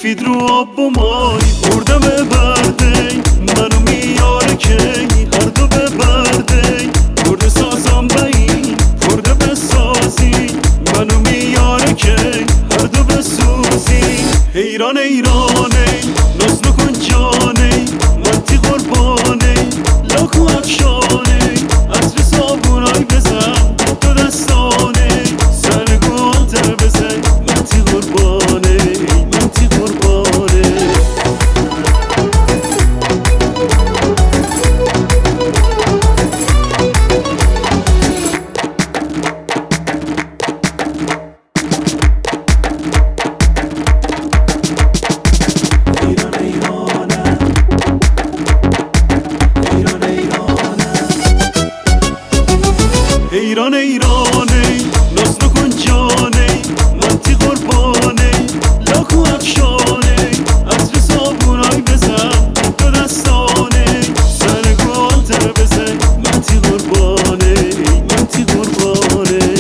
سفید رو آب و مای برده ببرده منو میاره که هر دو ببرده برده سازم بایی برده بسازی منو میاره که هر دو بسوزی ایران ایرانه ناز نکن جانه منتی قربانه لاکو افشانه عطر صابونای بزن دو دستانه سرگو آلتر بزن منتی قربانه منتی قربانه ایران ایرانه ناز نکن جانه منتی قربانه لاکو افشانه عطر صابونای بزن دو دستانه سرگو آلتر بزن منتی قربانه منتی قربانه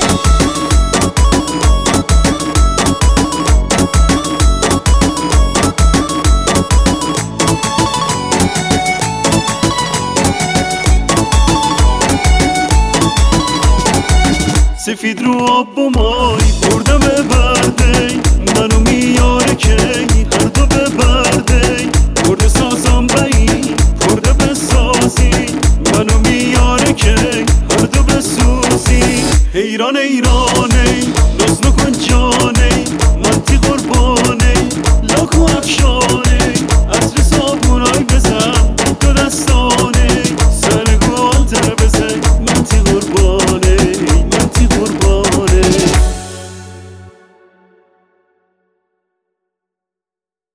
سفید رو آب و مای برده ببرده منو میاره که هر دو ببرده برده سازم بایی برده بسازی منو میاره که هر دو بسوزی ایران ایران